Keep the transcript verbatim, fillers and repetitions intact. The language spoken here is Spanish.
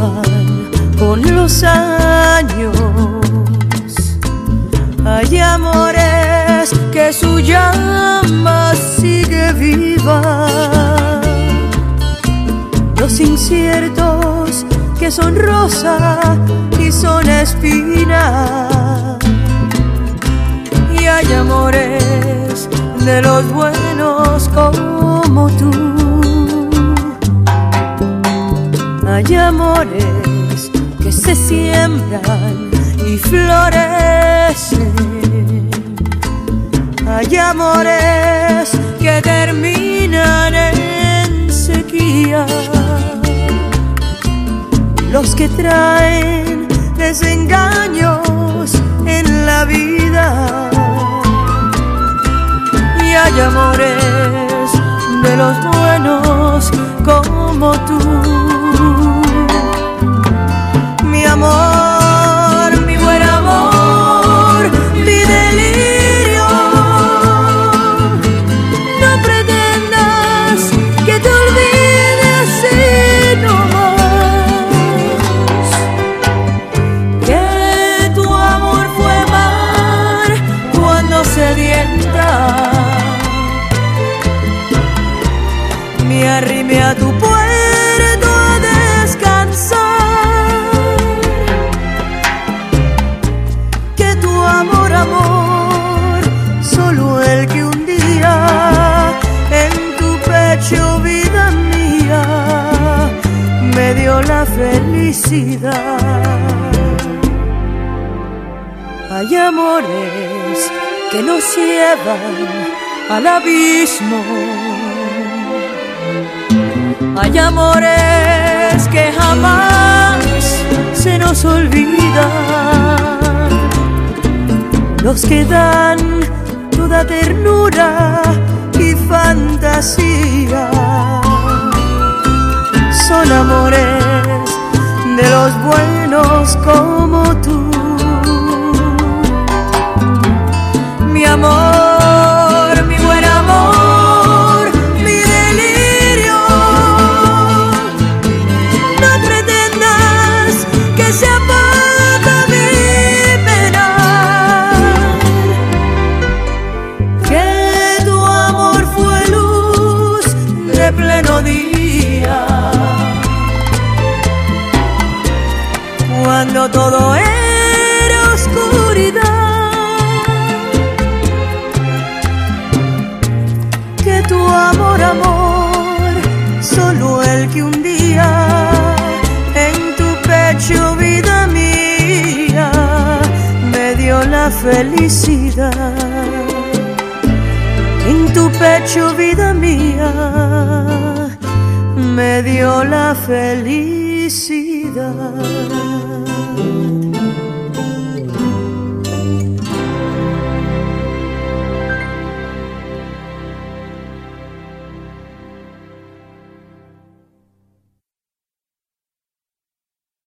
apagan con los años. Hay amores que su llama sigue viva, los inciertos que son rosa y son espina. Y hay amores de los buenos como tú. Hay amores que se siembran y florecen. Hay amores que terminan en sequía, los que traen desengaños en la vida. Y hay amores de los buenos como tú. Mi amor, mi buen amor, mi delirio. No pretendas que te olvide así nomás, que tu amor fue mar cuando sedienta. Me arrimé a tu puerto a descansar, que tu amor, amor, solo el que un día en tu pecho, vida mía, me dio la felicidad. Hay amores que nos llevan al abismo. Hay amores que jamás se nos olvidan, los que dan toda ternura y fantasía. Son amores de los buenos como tú. Mi amor, mi buen amor, mi delirio. No pretendas que se apaga mi pena, que tu amor fue luz de pleno día, cuando todo era oscuridad. Que tu amor, amor, solo el que un día en tu pecho, vida mía, me dio la felicidad. En tu pecho, vida mía, me dio la felicidad.